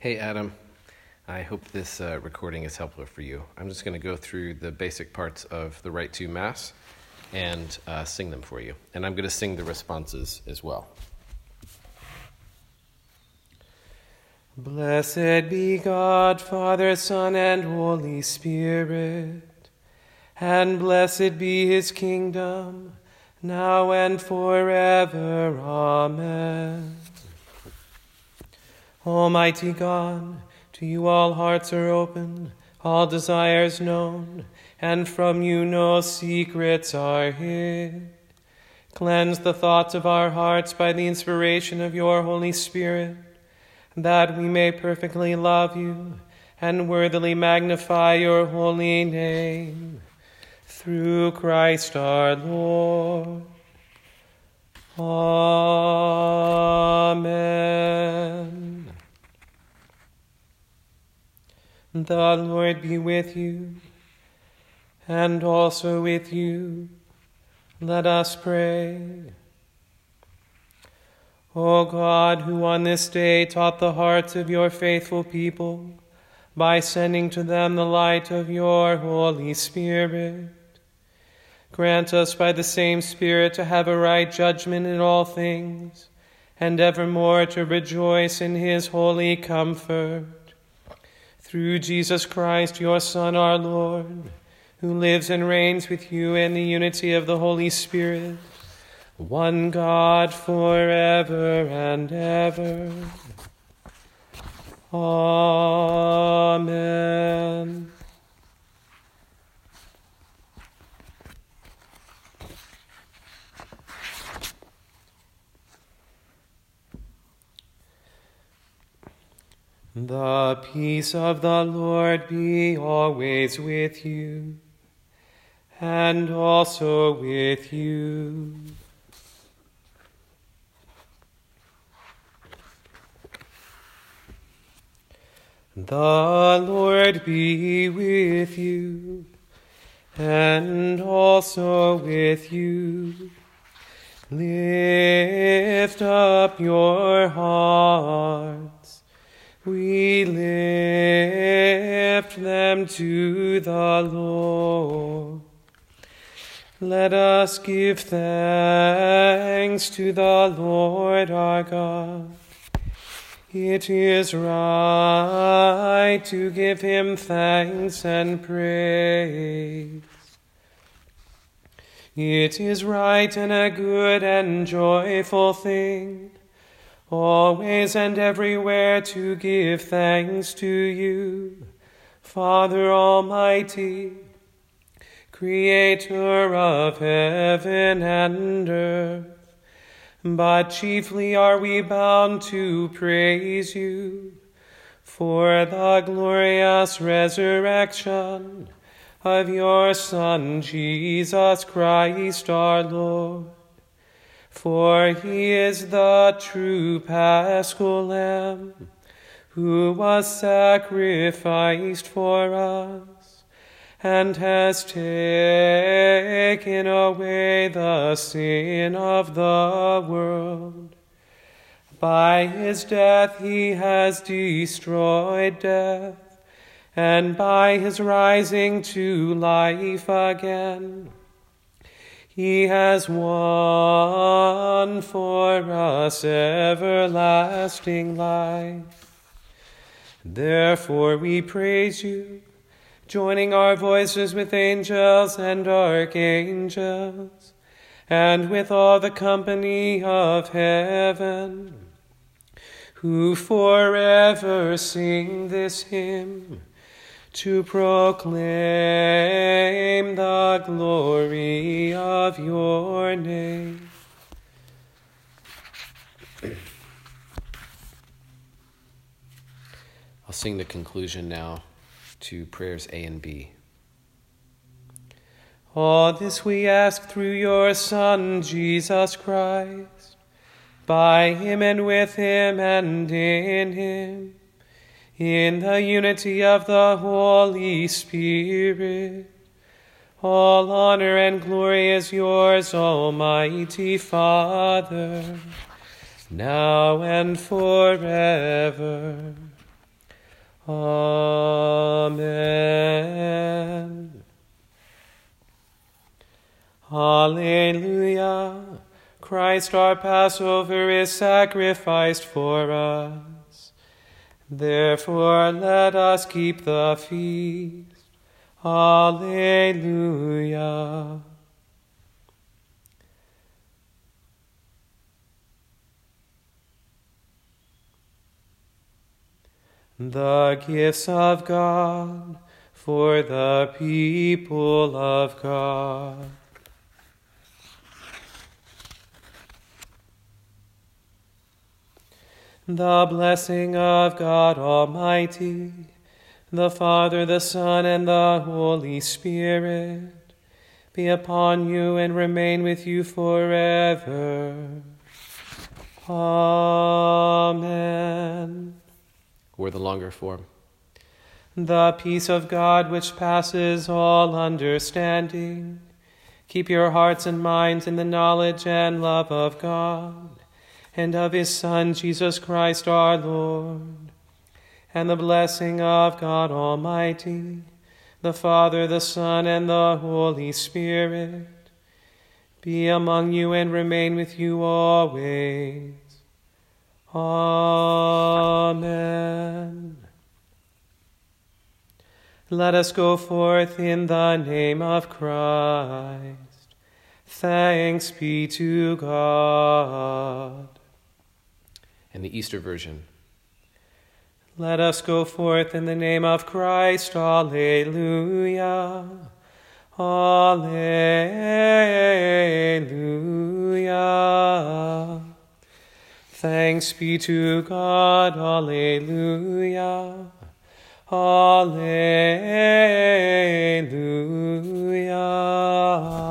Hey, Adam. I hope this recording is helpful for you. I'm just going to go through the basic parts of the Rite to Mass and sing them for you. And I'm going to sing the responses as well. Blessed be God, Father, Son, and Holy Spirit, and blessed be his kingdom, now and forever. Amen. Almighty God, to you all hearts are open, all desires known, and from you no secrets are hid. Cleanse the thoughts of our hearts by the inspiration of your Holy Spirit, that we may perfectly love you and worthily magnify your holy name. Through Christ our Lord. Amen. The Lord be with you, and also with you. Let us pray. O God, who on this day taught the hearts of your faithful people by sending to them the light of your Holy Spirit, grant us by the same Spirit to have a right judgment in all things, and evermore to rejoice in his holy comfort. Through Jesus Christ, your Son, our Lord, who lives and reigns with you in the unity of the Holy Spirit, one God, forever and ever. Amen. The peace of the Lord be always with you, and also with you. The Lord be with you, and also with you. Lift up your hearts. We lift them to the Lord. Let us give thanks to the Lord our God. It is right to give him thanks and praise. It is right and a good and joyful thing, always and everywhere to give thanks to you, Father Almighty, Creator of heaven and earth. But chiefly are we bound to praise you for the glorious resurrection of your Son, Jesus Christ our Lord. For he is the true Paschal Lamb, who was sacrificed for us, and has taken away the sin of the world. By his death he has destroyed death, and by his rising to life again, he has won for us everlasting life. Therefore we praise you, joining our voices with angels and archangels, and with all the company of heaven, who forever sing this hymn, to proclaim the glory of your name. I'll sing the conclusion now to prayers A and B. All this we ask through your Son, Jesus Christ, by him and with him and in him, in the unity of the Holy Spirit. All honor and glory is yours, Almighty Father, now and forever. Amen. Alleluia. Christ our Passover is sacrificed for us. Therefore let us keep the feast. Alleluia. The gifts of God for the people of God. The blessing of God Almighty, the Father, the Son, and the Holy Spirit, be upon you and remain with you forever. Amen. Or the longer form. The peace of God, which passes all understanding, keep your hearts and minds in the knowledge and love of God and of his Son, Jesus Christ our Lord. And the blessing of God Almighty, the Father, the Son, and the Holy Spirit, be among you and remain with you always. Amen. Let us go forth in the name of Christ. Thanks be to God. And the Easter version. Let us go forth in the name of Christ. Alleluia. Alleluia. Thanks be to God. Alleluia. Alleluia.